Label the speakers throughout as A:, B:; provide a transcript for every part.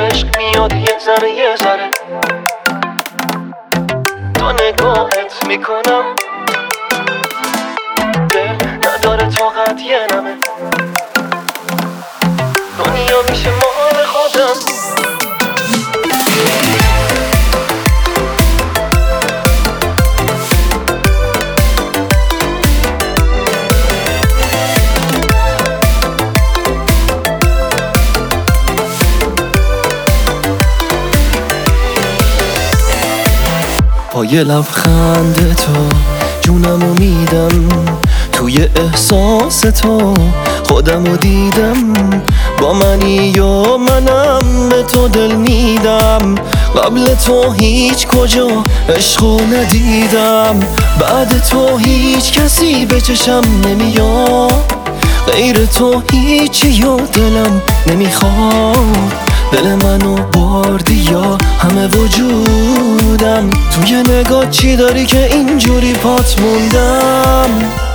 A: عشق میاد یه ذره تا نگاهت میکنم دل نداره طاقت یه نمه دنیا میشه مال خودم. با یه لبخند تو جونمو میدم، توی احساس تو خودمو دیدم. با منی یا منم به تو دل میدم، قبل تو هیچ کجا عشقو ندیدم. بعد تو هیچ کسی به چشم نمیاد، غیر تو هیچی و دلم نمیخواد. دل منو بردی یا همه وجودم، توی نگاه چی داری که اینجوری پات موندم.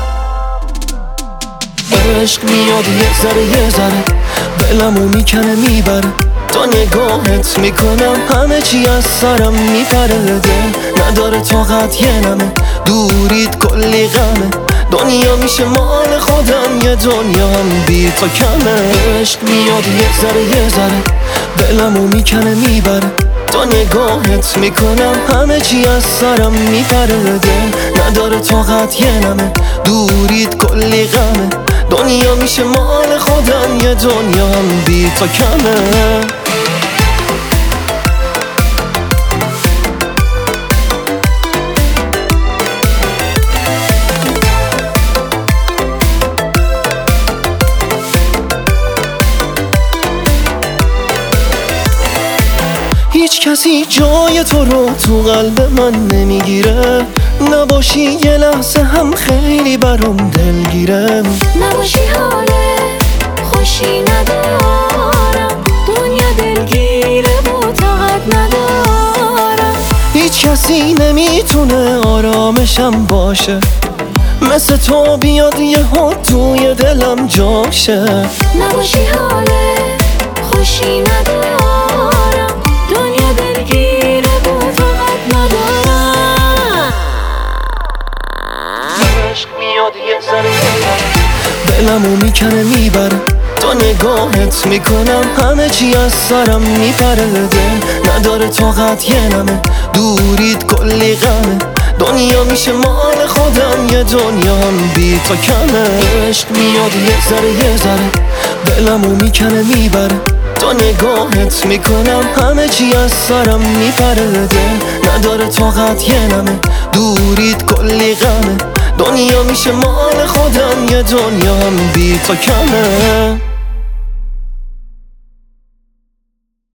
A: عشق میاد یه ذره دلمو میکنه میبره، تا نگاهت میکنم همه چی از سرم میپره. دل نداره طاقت یه نمه، دوریت کلی غمه. دنیا میشه مال خودم، یه دنیا هم بی تو کمه. عشق میاد یه ذره دلمو میکنه میبره، تا نگاهت میکنم همه چی از سرم میپره. دل نداره طاقت یه نمه، دوریت کلی غمه. دنیا میشه مال خودم، یه دنیا هم بی تو کمه. هیچ کسی جای تو رو تو قلب من نمیگیره، نباشی یه لحظه هم خیلی برام دلگیره.
B: نباشی حاله خوشی ندارم، دنیا دلگیره و طاقت ندارم.
A: هیچ کسی نمیتونه آرامشم باشه، مثل تو بیاد یهو توی دلم جاشه.
B: نباشی حاله خوشی ندارم، دنیا دلگیره و طاقت ندارم.
A: عشق میاد یه ذره دلمو میکنه میبره، تا نگاهت میکنم همه چی از سرم میپره. دل نداره طاقت یه نمه، دوریت کلی غمه. دنیا میشه مال خودم، یه دنیا هم بی تو کمه. عشق میاد یه ذره دلمو میکنه میبره، تا نگاهت میکنم همه چی از سرم میپره. دل نداره طاقت یه نمه، دوریت کلی غمه. دنیا میشه مال خودم، یه دنیا هم بی تو کمه.